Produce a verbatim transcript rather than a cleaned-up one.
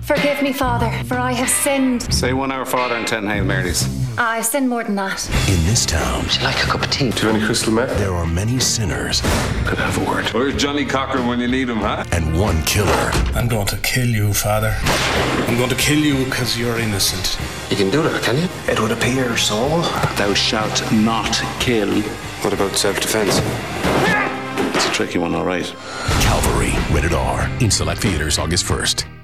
Forgive me, Father, for I have sinned. Say one Our Father and ten Hail Marys. I've sinned more than that. In this town, would you like a cup of tea? Do you have any crystal meth? There are many sinners. Could I have a word? Where's Johnny Cochran when you need him, huh? And one killer. I'm going to kill you, Father. I'm going to kill you because you're innocent. You can do that, can you? It would appear so. Thou shalt not kill. What about self-defense? It's a tricky one, all right. Calvary, rated R. In select theaters August first.